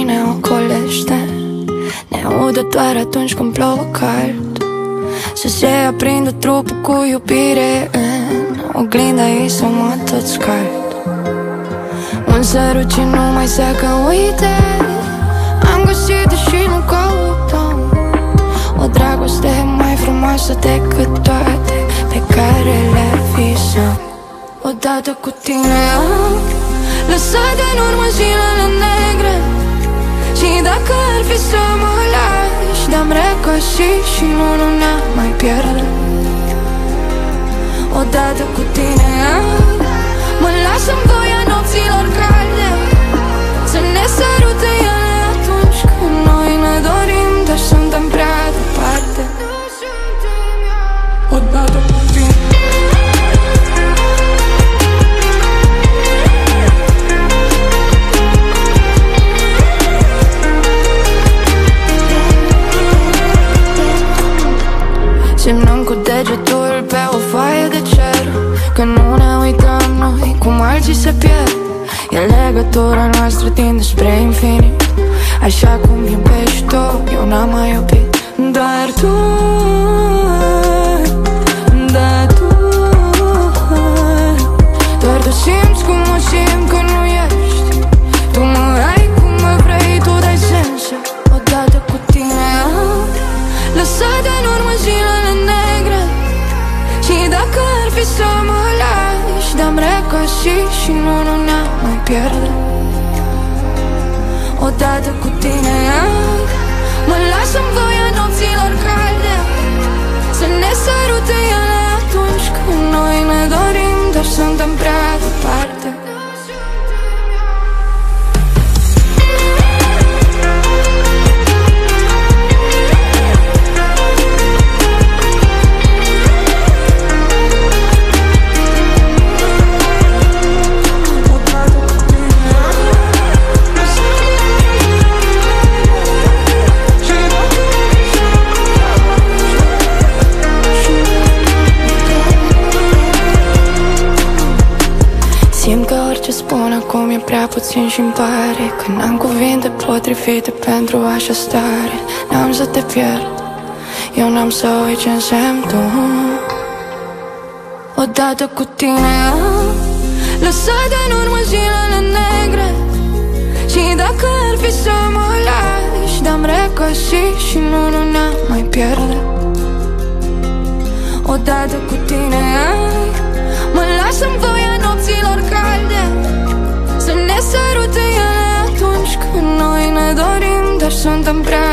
ne ocolește. Ne audă doar atunci când plouă cald. Să se aprindă trupul cu iubire în oglinda ei să mă tot scald. Un sărut ce nu mai seacă, uite, am găsit și nu căutăm o dragoste mai frumoasă decât toate pe care le visăm. Odată cu tine am lăsat în urmă zilele negre. Și dacă ar fi să mă lași, ne-am regăsit și nu ne-am mai pierdut. Odată cu tine mă las în voia nopților calde, să ne sărute ele atunci când noi ne dorim, dar suntem prea departe. Odată cu tine. Semnăm cu degetul pe o foaie de cer că nu ne uităm noi cum alții se pierd. E legătura noastră tinde spre infinit, așa cum iubești tu, eu n-am mai iubit. Dar tu, doar tu simți cum mă simt când nu ești. Tu mă ai cum mă vrei, tu dai sens. Odată cu tine lăsat în urmă zilele negre. Și dacă ar fi să mă lași, ne-am regăsit și nu ne-am mai pierdut. Odată cu tine mă las în voia nopților calde, să ne sărute ele atunci când noi ne dorim, dar suntem prea departe. Simt că orice spun acum e prea puțin și-mi pare că n-am cuvinte potrivite pentru așa stare. N-am să te pierd, eu n-am să uit ce însemn tu. Odată cu tine lăsat în urmă zilele negre. Și dacă ar fi să mă lași, ne-am regăsit și nu ne-am mai pierdut. Odată cu tine mă las în voia nopților calde, să ne sărute ele atunci când noi ne dorim, dar suntem prea